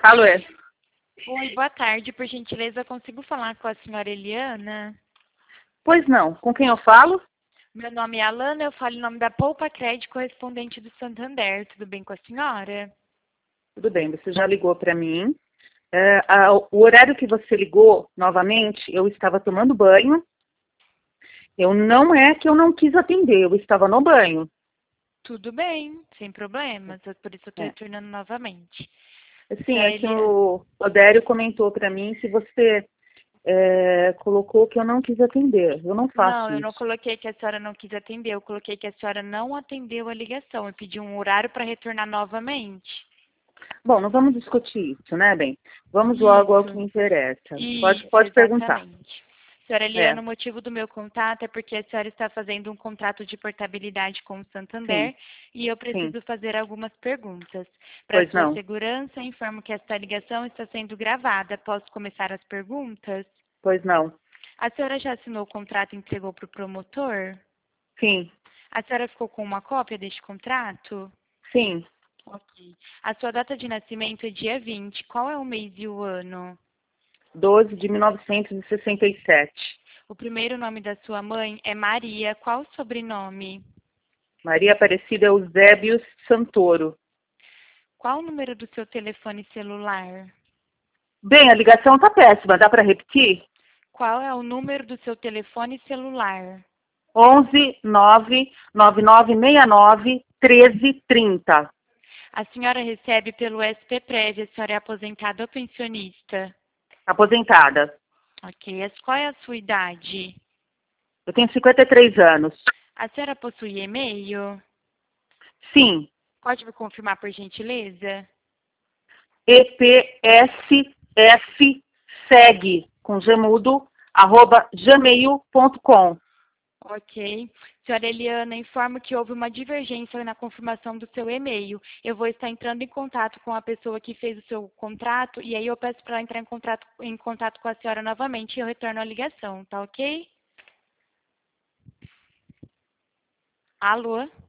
Alô? Oi, boa tarde. Por gentileza, eu consigo falar com a senhora Eliana? Pois não. Com quem eu falo? Meu nome é Alana, eu falo em nome da Poupa Crédito, correspondente do Santander. Tudo bem com a senhora? Tudo bem, você já ligou para mim. O horário que você ligou, novamente, eu estava tomando banho. Não é que eu não quis atender, eu estava no banho. Tudo bem, sem problemas. Por isso eu estou É. retornando novamente. Assim, Senhora é que Eliana, o Odério comentou para mim que você colocou que eu não quis atender. Eu não não, faço eu não isso. coloquei que a senhora não quis atender, eu coloquei que a senhora não atendeu a ligação. Eu pedi um horário para retornar novamente. Bom, não vamos discutir isso, né, bem? Vamos logo ao que Isso. interessa. Pode, Isso, pode perguntar. exatamente. Senhora É, Eliana, o motivo do meu contato é porque a senhora está fazendo um contrato de portabilidade com o sim, Santander e eu sim. preciso fazer algumas perguntas. Para Pois sua não, segurança, informo que esta ligação está sendo gravada. Posso começar as perguntas? pois não. A senhora já assinou o contrato e entregou para o promotor? Sim, A senhora ficou com uma cópia deste contrato? sim. Ok. A sua data de nascimento é dia 20. Qual é o mês e o ano? 12 de 1967. O primeiro nome da sua mãe é Maria. Qual o sobrenome? Maria Aparecida Eusébios Santoro. Qual o número do seu telefone celular? Bem, a ligação tá péssima, dá para repetir? Qual é o número do seu telefone celular? 11 9 9969 1330. A senhora recebe pelo SPPrev. A senhora é aposentada ou pensionista? Aposentada. Ok. Qual é a sua idade? Eu tenho 53 anos. A senhora possui e-mail? Sim, Pode me confirmar, por gentileza? EPSF com gemudo, @gmail.com. Ok. Senhora Eliana, informo que houve uma divergência na confirmação do seu e-mail. Eu vou estar entrando em contato com a pessoa que fez o seu contrato e aí eu peço para ela entrar em contato com a senhora novamente e eu retorno a ligação, tá ok? Alô?